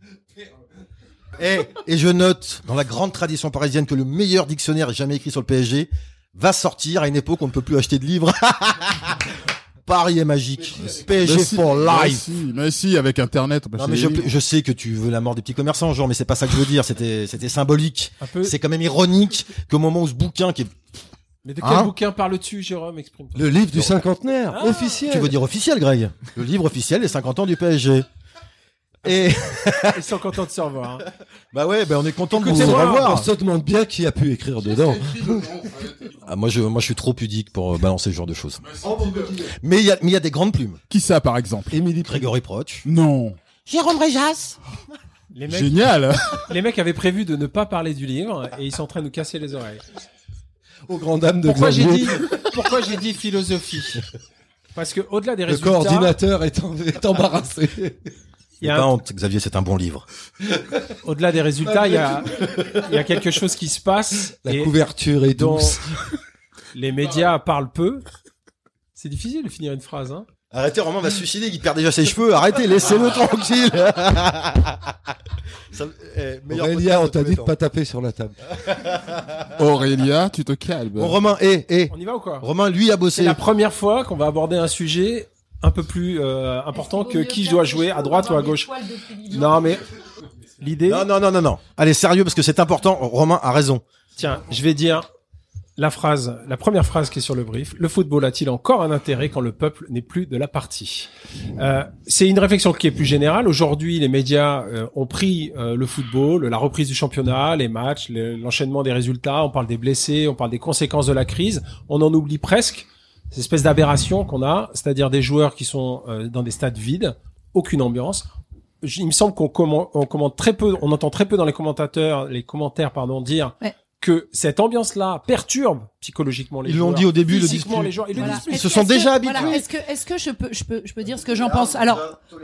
Et je note, dans la grande tradition parisienne, que le meilleur dictionnaire jamais écrit sur le PSG va sortir à une époque où on ne peut plus acheter de livres. Paris est magique. PSG for life. Mais si, avec Internet. Non, mais je sais que tu veux la mort des petits commerçants, genre, mais c'est pas ça que je veux dire. C'était symbolique. C'est quand même ironique qu'au moment où ce bouquin qui est... Mais de quel bouquin parles-tu, Jérôme? Exprime-toi. Le livre du cinquantenaire, officiel. Tu veux dire officiel, Greg? Le livre officiel des 50 ans du PSG. Et ils sont contents de se revoir. Hein. Bah ouais, on est content de vous revoir. On se demande bien qui a pu écrire dedans. Moi je suis trop pudique pour balancer ce genre de choses. Mais il y a des grandes plumes. Qui ça, par exemple? Grégory Proch. Non. Jérôme Réjas. Génial. Les mecs avaient prévu de ne pas parler du livre et ils sont en train de nous casser les oreilles. Aux grandes dames de pourquoi j'ai dit philosophie? Parce que au-delà des résultats, le coordinateur est embarrassé. Il y a pas honte, Xavier, c'est un bon livre. Au-delà des résultats, il y a quelque chose qui se passe. La couverture est douce. Les médias parlent peu. C'est difficile de finir une phrase, hein. Arrêtez, Romain va se suicider, il perd déjà ses cheveux. Arrêtez, laissez-le tranquille. Aurélia, on t'a dit de pas taper sur la table. Aurélia, tu te calmes. Bon, Romain, on y va ou quoi? Romain, lui, a bossé. C'est la première fois qu'on va aborder un sujet un peu plus important que qui je dois jouer, à droite ou à gauche. Non, mais l'idée... Non. Allez, sérieux, parce que c'est important. Romain a raison. Tiens, je vais dire la première phrase qui est sur le brief. Le football a-t-il encore un intérêt quand le peuple n'est plus de la partie? C'est une réflexion qui est plus générale. Aujourd'hui, les médias ont pris le football, la reprise du championnat, les matchs, l'enchaînement des résultats. On parle des blessés, on parle des conséquences de la crise. On en oublie presque cette espèce d'aberration qu'on a, c'est-à-dire des joueurs qui sont dans des stades vides, aucune ambiance. Il me semble qu'on commente très peu, on entend très peu dans les commentaires, dire que cette ambiance-là perturbe psychologiquement les joueurs. Ils l'ont dit au début, le disent les joueurs, ils se sont déjà habitués. Voilà. Est-ce que je peux dire ce que j'en pense? Alors,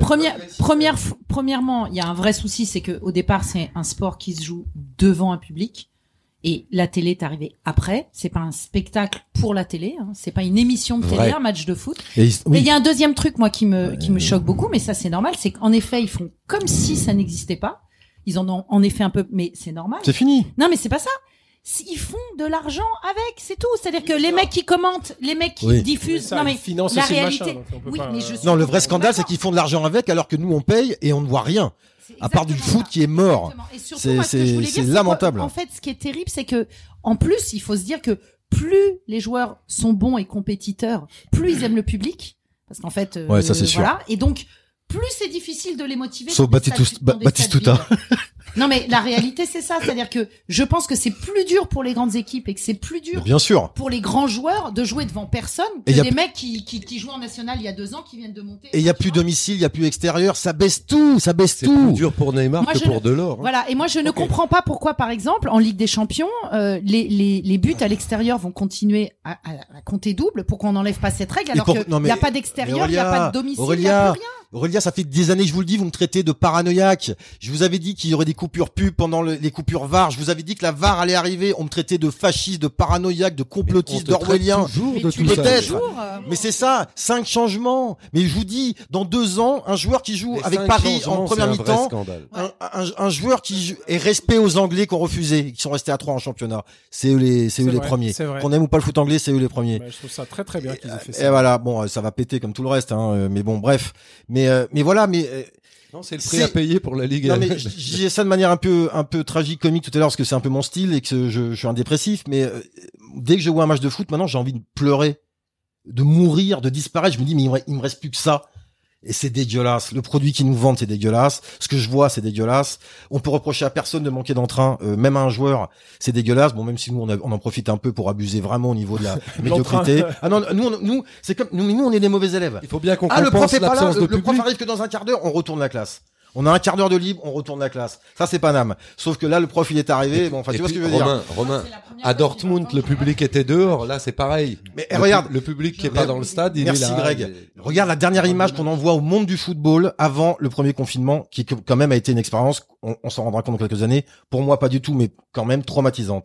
premièrement, il y a un vrai souci, c'est que au départ, c'est un sport qui se joue devant un public. Et la télé est arrivée après. C'est pas un spectacle pour la télé. Hein. C'est pas une émission de télé, un match de foot. Et il y a un deuxième truc, moi, qui me choque beaucoup, mais ça, c'est normal. C'est qu'en effet, ils font comme si ça n'existait pas. Ils en ont, en effet, un peu, mais c'est normal. C'est fini. Non, mais c'est pas ça. Ils font de l'argent avec, c'est tout. C'est-à-dire que les mecs qui commentent, les mecs qui diffusent, ça, la réalité. Non, le vrai scandale, c'est qu'ils font de l'argent avec, alors que nous, on paye et on ne voit rien. À part du foot qui est mort. C'est lamentable. En fait, ce qui est terrible, c'est que, en plus, il faut se dire que plus les joueurs sont bons et compétiteurs, plus ils aiment le public. Parce qu'en fait, ça c'est sûr. Et donc, plus c'est difficile de les motiver. Sauf Batistuta. Non, mais la réalité, c'est ça. C'est-à-dire que je pense que c'est plus dur pour les grandes équipes et que c'est plus dur bien sûr pour les grands joueurs de jouer devant personne que des mecs qui jouent en national il y a 2 ans, qui viennent de monter. Et il y a plus domicile, il y a plus extérieur, ça baisse tout. C'est plus dur pour Neymar que pour Delors. Voilà. Et moi, je ne comprends pas pourquoi, par exemple, en Ligue des Champions, les buts à l'extérieur vont continuer à compter double. Pourquoi on n'enlève pas cette règle alors qu'il n'y a pas d'extérieur, il n'y a pas de domicile, il n'y a plus rien. Relia, ça fait des années que je vous le dis, vous me traitez de paranoïaque. Je vous avais dit qu'il y aurait des coupures pub pendant les coupures VAR. Je vous avais dit que la VAR allait arriver. On me traitait de fasciste, de paranoïaque, de complotiste, d'orwellien. Peut-être. Mais c'est ça, 5 changements. Mais je vous dis, dans 2 ans, un joueur qui joue avec Paris en première mi-temps, un joueur qui est respect aux Anglais qu'on refusé, qui sont restés à 3 en championnat. C'est eux les premiers. Qu'on aime ou pas le foot anglais, c'est eux les premiers. Je trouve ça très très bien qu'ils aient fait ça. Et voilà, bon, ça va péter comme tout le reste, hein. Mais bon, bref. Mais voilà, non, c'est le prix à payer pour la Ligue. Non, mais je disais ça de manière un peu tragique-comique tout à l'heure parce que c'est un peu mon style et que je suis un dépressif. Mais dès que je vois un match de foot, maintenant, j'ai envie de pleurer, de mourir, de disparaître. Je me dis, mais il me reste plus que ça. Et c'est dégueulasse. Le produit qu'ils nous vendent, c'est dégueulasse. Ce que je vois, c'est dégueulasse. On peut reprocher à personne de manquer d'entrain, même à un joueur, c'est dégueulasse. Bon, même si nous, on en profite un peu pour abuser vraiment au niveau de la médiocrité. Ah non, nous, c'est comme nous, on est des mauvais élèves. Il faut bien qu'on le prof est pas là. Le prof arrive que dans un quart d'heure, on retourne la classe. On a un quart d'heure de libre, on retourne la classe. Ça, c'est Paname. Sauf que là, le prof, il est arrivé. Bon, enfin, tu vois ce que je veux dire. Romain, à Dortmund, le public était dehors. Là, c'est pareil. Mais regarde. Le public qui est pas dans le stade, il merci est là. Greg. Regarde la dernière image qu'on envoie au monde du football avant le premier confinement, qui quand même a été une expérience, on s'en rendra compte dans quelques années. Pour moi, pas du tout, mais quand même traumatisante.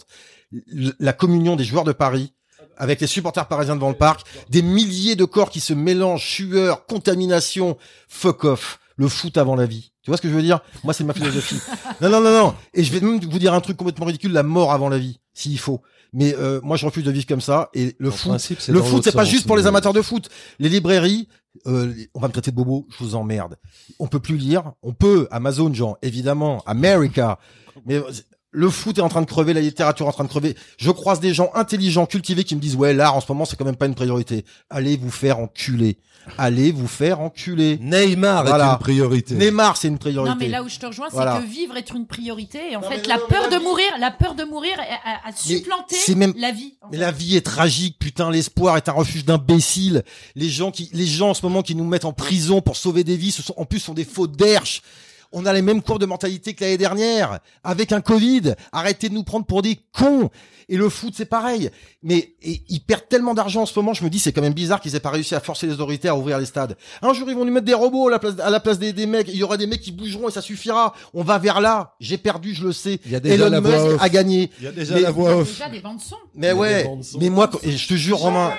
La communion des joueurs de Paris, avec les supporters parisiens devant le parc, des milliers de corps qui se mélangent, sueur, contamination, fuck off. Le foot avant la vie. Tu vois ce que je veux dire? Moi, c'est ma philosophie. Non. Et je vais même vous dire un truc complètement ridicule, la mort avant la vie, s'il faut. Mais moi, je refuse de vivre comme ça. Et le foot, c'est pas juste pour les amateurs de foot. Les librairies, on va me traiter de bobo, je vous emmerde. On peut plus lire. On peut, Amazon, genre, évidemment, America. Mais le foot est en train de crever, la littérature est en train de crever. Je croise des gens intelligents, cultivés, qui me disent, ouais, l'art, en ce moment, c'est quand même pas une priorité. Allez vous faire enculer. Allez vous faire enculer. Neymar est une priorité. Neymar, c'est une priorité. Non, mais là où je te rejoins, c'est que vivre est une priorité. Et en fait, la peur de mourir a supplanté la vie. Mais la vie est tragique, putain, l'espoir est un refuge d'imbéciles. Les gens en ce moment qui nous mettent en prison pour sauver des vies, en plus sont des faux derches. On a les mêmes courbes de mentalité que l'année dernière, avec un Covid. Arrêtez de nous prendre pour des cons. Et le foot, c'est pareil. Mais ils perdent tellement d'argent en ce moment, je me dis, c'est quand même bizarre qu'ils aient pas réussi à forcer les autorités à ouvrir les stades. Un jour, ils vont nous mettre des robots à la place des mecs. Il y aura des mecs qui bougeront et ça suffira. On va vers là. J'ai perdu, je le sais. Elon Musk a gagné. Il y a déjà la voix off. Déjà des bandes son. Mais ouais. Mais moi, je te jure, Romain,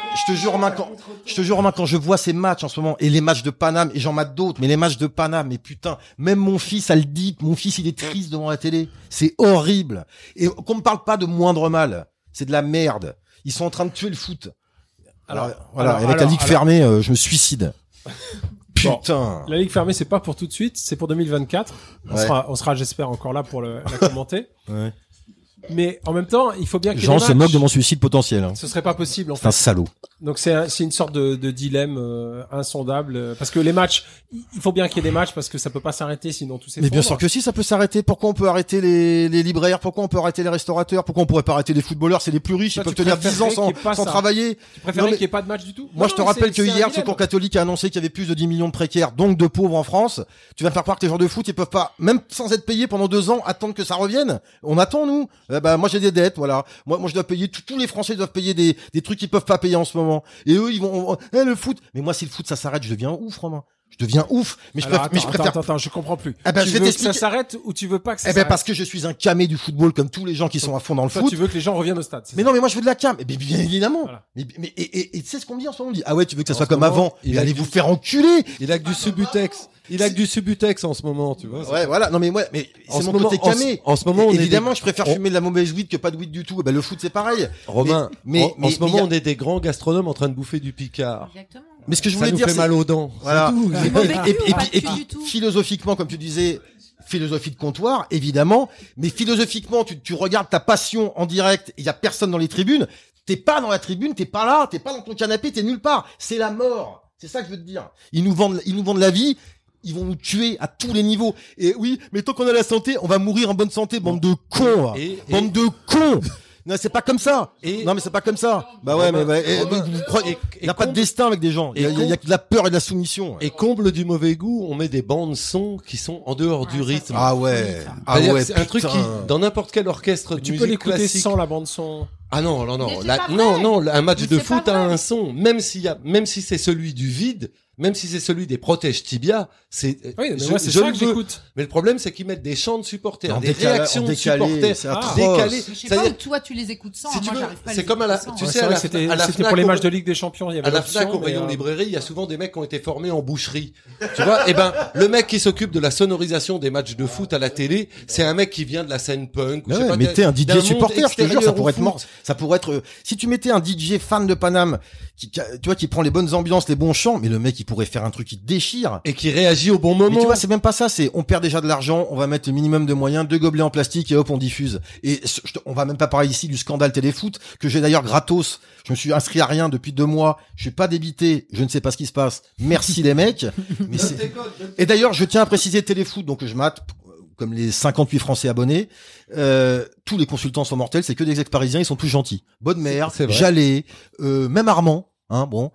quand je vois ces matchs en ce moment, et les matchs de Paname, et j'en mate d'autres, mais les matchs de Paname, mais putain, même mon fils, ça le dit, mon fils, il est triste devant la télé. C'est horrible. Et qu'on me parle pas de moindre mal. C'est de la merde. Ils sont en train de tuer le foot. Avec la ligue fermée, je me suicide. Putain. Bon, la ligue fermée, c'est pas pour tout de suite, c'est pour 2024. On sera, j'espère, encore là pour la commenter. Ouais. Mais en même temps, il faut bien que Jean se moque de mon suicide potentiel. Hein. Ce serait pas possible, en fait. C'est un salaud. Donc c'est une sorte de dilemme insondable, parce que les matchs, il faut bien qu'il y ait des matchs parce que ça peut pas s'arrêter sinon tout s'effondre. Mais bien sûr que si, ça peut s'arrêter. Pourquoi on peut arrêter les libraires? Pourquoi on peut arrêter les restaurateurs? Pourquoi on pourrait pas arrêter les footballeurs? C'est les plus riches, ils peuvent tenir 10 ans sans travailler. Tu préférais qu'il y ait pas de match du tout? Moi, je te rappelle que hier, Secours catholique a annoncé qu'il y avait plus de 10 millions de précaires, donc de pauvres en France. Tu vas me faire croire que les joueurs de foot, ils peuvent pas, même sans être payés pendant 2 ans, attendre que ça revienne? On attend, nous. Moi, j'ai des dettes, voilà. Moi, je dois payer, tous les Français doivent payer des trucs qu'ils peuvent pas payer en ce moment. Et eux, ils vont, le foot. Mais moi, si le foot, ça s'arrête, je deviens ouf, Romain. Je deviens ouf. Mais je préfère. Attends, je comprends plus. Je vais t'expliquer. Que ça s'arrête ou tu veux pas que ça s'arrête? Parce que je suis un camé du football comme tous les gens qui sont à fond dans le foot. Tu veux que les gens reviennent au stade. Mais non, mais moi, je veux de la cam. Et bien évidemment. Voilà. Mais tu sais ce qu'on me dit en ce moment? On me dit, ah ouais, tu veux que ça soit comme avant? Allez vous faire enculer. Il a que du Subutex. Il a que du Subutex en ce moment, tu vois. Ouais, voilà. Non, mais c'est mon côté camé. En ce moment, évidemment, je préfère fumer de la mauvaise weed que pas de weed du tout. Le foot, c'est pareil. Romain, en ce moment, on est des grands gastronomes en train de bouffer du Picard. Exactement. Mais ce que je voulais dire, ça nous fait mal aux dents. Voilà. Et puis, philosophiquement, comme tu disais, philosophie de comptoir, évidemment. Mais philosophiquement, tu regardes ta passion en direct, il y a personne dans les tribunes. T'es pas dans la tribune, t'es pas là, t'es pas dans ton canapé, t'es nulle part. C'est la mort. C'est ça que je veux te dire. Ils nous vendent la vie. Ils vont nous tuer à tous les niveaux. Et oui, mais tant qu'on a la santé, on va mourir en bonne santé, bande de cons. Bande de cons. Non, c'est pas comme ça. Non, mais c'est pas comme ça. Il n'y a pas de destin avec des gens. Il y a de la peur et de la soumission. Et comble du mauvais goût, on met des bandes son qui sont en dehors du rythme. Ah ouais. C'est un truc qui, dans n'importe quel orchestre de musique classique. Tu peux l'écouter sans la bande son. Ah non, un match de foot a un son. Même si c'est celui du vide, même si c'est celui des protèges tibia, c'est oui, mais moi c'est ça que j'écoute. Mais le problème c'est qu'ils mettent des chants de supporters, des décalé, réactions de supporters décalées. Je sais pas où toi tu les écoutes sans, si moi veux, j'arrive pas à c'est les comme à la sans. tu sais à la c'était Fnac, pour les matchs de Ligue des Champions, il y avait à la Fnac au rayon librairie, il y a souvent des mecs qui ont été formés en boucherie. Tu vois, et ben le mec qui s'occupe de la sonorisation des matchs de foot à la télé, c'est un mec qui vient de la scène punk, ouais, mettez un DJ supporter, je te jure, ça pourrait être mort. Ça pourrait être si tu mettais un DJ fan de Paname qui tu vois qui prend les bonnes ambiances, les bons chants, mais le mec il pourrait faire un truc qui déchire et qui réagit au bon moment. Mais tu vois, c'est même pas ça, c'est on perd déjà de l'argent, on va mettre le minimum de moyens, 2 gobelets en plastique et hop on diffuse. Et on va même pas parler ici du scandale téléfoot que j'ai d'ailleurs gratos. Je me suis inscrit à rien depuis 2 mois, je suis pas débité, je ne sais pas ce qui se passe. Merci les mecs. Mais et d'ailleurs, je tiens à préciser téléfoot, donc je mate comme les 58 Français abonnés, tous les consultants sont mortels, c'est que des ex-parisiens, ils sont tous gentils. Bodmer, Jallet, même Armand, hein, bon.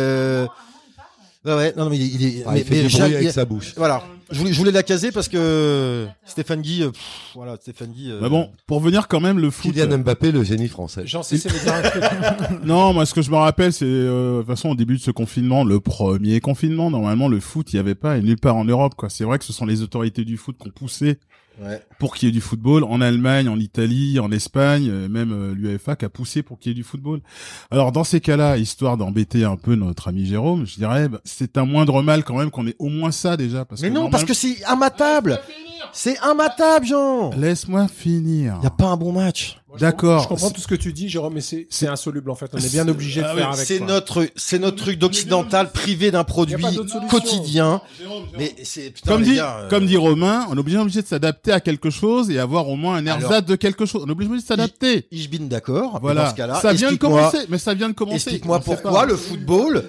Ouais, non, mais il est, il fait du bruit avec sa bouche. Voilà. Je voulais la caser parce que Stéphane Guy, Mais bon, pour venir quand même le foot. Kylian Mbappé, le génie français. J'en sais, c'est dire un truc. Non, moi, ce que je me rappelle, c'est, de toute façon, au début de ce confinement, le premier confinement, normalement, le foot, il y avait pas, et nulle part en Europe, quoi. C'est vrai que ce sont les autorités du foot qui ont poussé pour qu'il y ait du football en Allemagne, en Italie, en Espagne, même l'UEFA qui a poussé pour qu'il y ait du football. Alors dans ces cas-là, histoire d'embêter un peu notre ami Jérôme, je dirais c'est un moindre mal quand même qu'on ait au moins ça déjà. Mais non, parce que c'est immatable. C'est immatable, Jean. Laisse-moi finir. Il y a pas un bon match. D'accord. Je comprends tout ce que tu dis, Jérôme, mais c'est insoluble en fait. On est bien obligé de faire avec. C'est notre truc d'occidental privé d'un produit quotidien. Mais c'est comme dit Romain, on est obligé de s'adapter à quelque chose et avoir au moins un ersatz de quelque chose. On est obligé de s'adapter. Ich bin d'accord. Voilà. Dans ce cas-là, ça vient de commencer. Mais ça vient de commencer. Explique-moi pourquoi le football.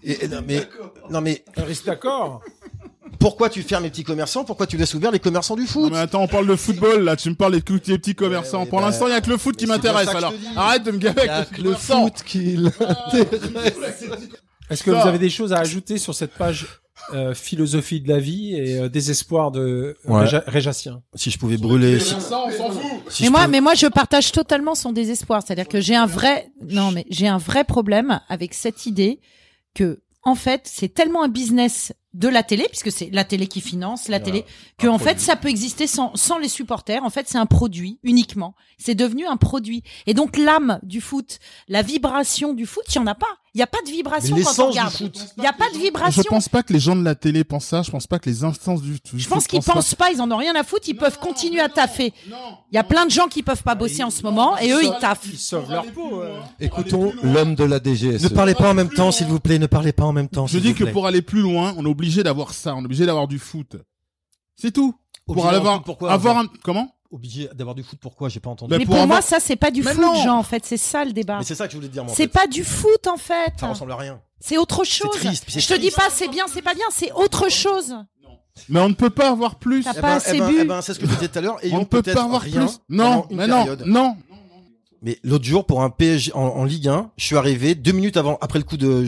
Non mais. Reste d'accord. Pourquoi tu fermes les petits commerçants? Pourquoi tu laisses ouverts les commerçants du foot? Non mais attends, on parle de football là, tu me parles des petits commerçants. Pour l'instant, il y a que le foot qui m'intéresse. Alors, arrête de me gaver avec le foot qui l'intéresse. Est-ce que vous avez des choses à ajouter sur cette page philosophie de la vie et désespoir de Réjacien? Si je pouvais brûler. Ça, on s'en fout. Mais moi, je partage totalement son désespoir. C'est-à-dire que j'ai un vrai problème avec cette idée que, en fait, c'est tellement un business de la télé, puisque c'est la télé qui finance la télé, que en fait ça peut exister sans les supporters. En fait, c'est un produit uniquement. C'est devenu un produit. Et donc l'âme du foot, la vibration du foot, il y en a pas. Il y a pas de vibration quand on regarde. Il y a pas de vibration. Je pense pas que les gens de la télé pensent ça. Je pense pas que les instances du foot. Je pense qu'ils pensent pas. Ils en ont rien à foutre. Ils peuvent continuer à taffer. Il y a plein de gens qui peuvent pas bosser en ce moment et eux ils taffent. Ils sauvent leur peau. Écoutons l'homme de la DGSE. Ne parlez pas en même temps, s'il vous plaît. Ne parlez pas en même temps. Je dis que pour aller plus loin, on est obligé d'avoir ça. On est obligé d'avoir du foot. C'est tout. Pour avoir un comment? Obligé d'avoir du foot, pourquoi? J'ai pas entendu. Mais pour moi, ça, c'est pas du foot, Jean, en fait. C'est ça, le débat. Mais c'est ça que je voulais te dire, moi. C'est pas du foot, en fait. Ça ressemble à rien. C'est autre chose. C'est triste. Je te dis pas, c'est bien, c'est pas bien. C'est autre chose. Mais on ne peut pas avoir plus. T'as pas assez bu. C'est ce que je disais tout à l'heure. On ne peut pas avoir plus. Non, mais non. Mais l'autre jour, pour un PSG en Ligue 1, je suis arrivé 2 minutes après le coup de,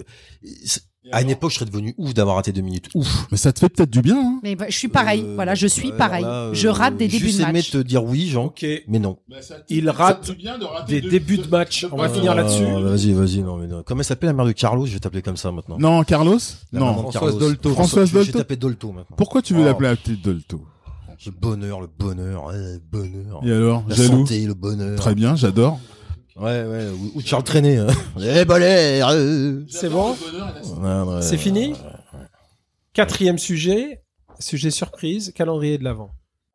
à une époque, je serais devenu ouf d'avoir raté 2 minutes. Ouf. Mais ça te fait peut-être du bien, hein. Mais je suis pareil. Voilà, je suis pareil. Je rate des débuts de match. Juste aimé te dire oui, Jean. Ok. Mais non. Il rate des débuts de match. On va finir là-dessus. Vas-y, non, mais non. Comment elle s'appelle la mère de Carlos? Je vais t'appeler comme ça maintenant. Non, Carlos? Non. Françoise Dolto. Je vais t'appeler Dolto maintenant. Pourquoi tu veux l'appeler la petite Dolto? Le bonheur. Et alors? La jaloux? santé, le bonheur. Très bien, j'adore. Ouais, ou Charles Trenet, hein. Les bolères. C'est bon? C'est fini? 4e sujet surprise, calendrier de l'Avent.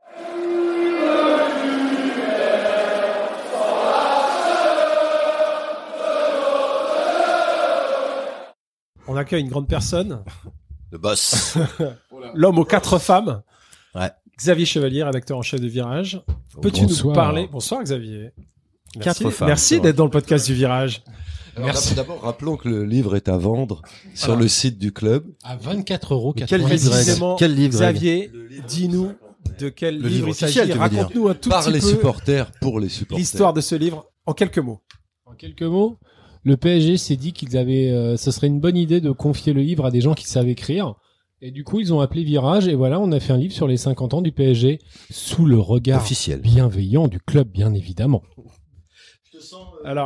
On accueille une grande personne. Le boss. L'homme aux 4 femmes. Ouais. Xavier Chevalier, rédacteur en chef de Virage. Peux-tu nous parler? Bonsoir Xavier. Merci d'être dans le podcast du Virage. Merci. D'abord, rappelons que le livre est à vendre sur le site du club. À 24,90 €. Quel livre, Xavier, dis-nous de quel livre il s'agit. Raconte-nous un tout Par petit les peu supporters, pour les supporters. l'histoire de ce livre en quelques mots. En quelques mots, le PSG s'est dit qu'ils avaient, ce serait une bonne idée de confier le livre à des gens qui savent écrire. Et du coup, ils ont appelé Virage et voilà, on a fait un livre sur les 50 ans du PSG sous le regard officiel, bienveillant du club, bien évidemment. Alors,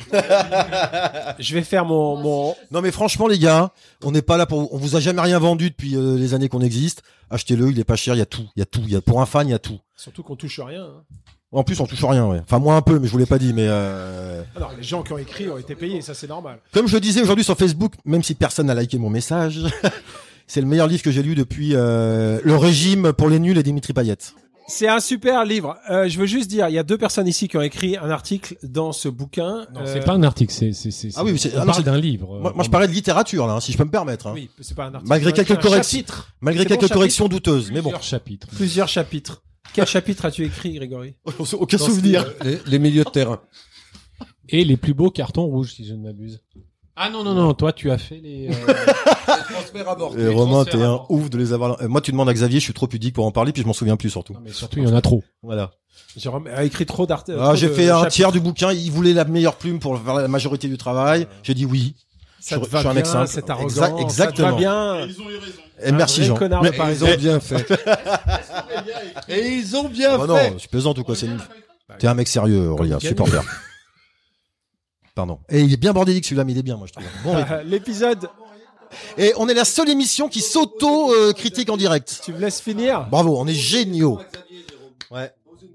Je vais faire mon... Non mais franchement les gars, on n'est pas là on vous a jamais rien vendu depuis les années qu'on existe. Achetez-le, il est pas cher, il y a tout. Pour un fan, il y a tout. Surtout qu'on touche rien. Hein. En plus, on touche rien, ouais. Enfin, moi un peu, mais je vous l'ai pas dit, mais Alors, les gens qui ont écrit ont été payés, ça c'est normal. Comme je le disais aujourd'hui sur Facebook, même si personne n'a liké mon message, c'est le meilleur livre que j'ai lu depuis Le régime pour les nuls et Dimitri Payet. C'est un super livre. Je veux juste dire, il y a 2 personnes ici qui ont écrit un article dans ce bouquin. Non, c'est pas un article, c'est ah oui, on parle d'un livre. Moi, je parlais de littérature là, hein, si je peux me permettre. Hein. Oui, c'est pas un article. Malgré quelques corrections douteuses, mais bon. Plusieurs chapitres. Quel chapitre as-tu écrit, Grégory? Aucun souvenir. Les milieux de terrain. Et les plus beaux cartons rouges, si je ne m'abuse. Ah non, toi tu as fait les transferts à bord. Et Romain, t'es un ouf de les avoir. Moi, tu demandes à Xavier, je suis trop pudique pour en parler, puis je m'en souviens plus surtout. Non, mais surtout, il y en a trop. Voilà. Jérôme a écrit trop d'articles. J'ai fait un tiers du bouquin. Il voulait la meilleure plume pour faire la majorité du travail. J'ai dit oui. Ça te va bien, c'est arrogant. Exactement. Ça te va bien. Et ils ont eu raison. Et merci Jean. Ils ont bien fait. Et ils ont bien fait. Non, je plaisante ou quoi, c'est une... T'es un mec sérieux, Aurélien, supporter. Pardon. Et il est bien bordélique celui-là, mais il est bien, moi, je trouve. Bon, l'épisode. Et on est la seule émission qui s'auto-critique en direct. Tu me laisses finir? Bravo, on est géniaux. Ouais.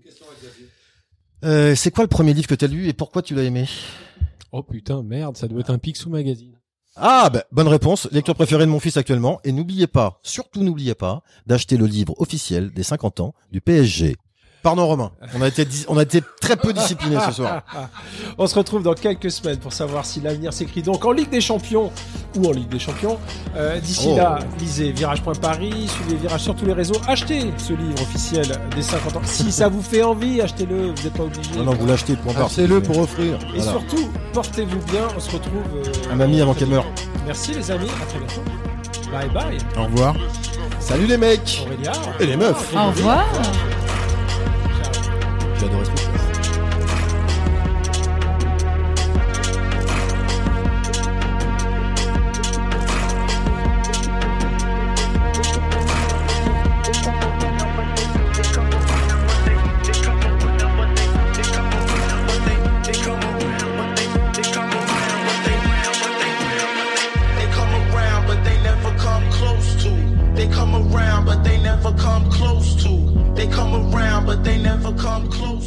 C'est quoi le premier livre que t'as lu et pourquoi tu l'as aimé? Oh putain, merde, ça doit être un Picsou Magazine. Ah, bonne réponse. Lecture préférée de mon fils actuellement. Et surtout n'oubliez pas, d'acheter le livre officiel des 50 ans du PSG. Pardon Romain, on a été très peu disciplinés ce soir. On se retrouve dans quelques semaines pour savoir si l'avenir s'écrit donc en Ligue des Champions ou en Ligue des Champions. D'ici là, lisez Virage.Paris, suivez Virage sur tous les réseaux, achetez ce livre officiel des 50 ans. Si ça vous fait envie, achetez-le, vous n'êtes pas obligé. Non, vous l'achetez, point barre. Achetez-le pour offrir. Et surtout, portez-vous bien, on se retrouve... un mamie avant qu'elle meure. Merci les amis, à très bientôt. Bye bye. Au revoir. Salut les mecs. Aurélia. Et les meufs. Au revoir. J'ai adoré ce podcast. They come around, but they never come close.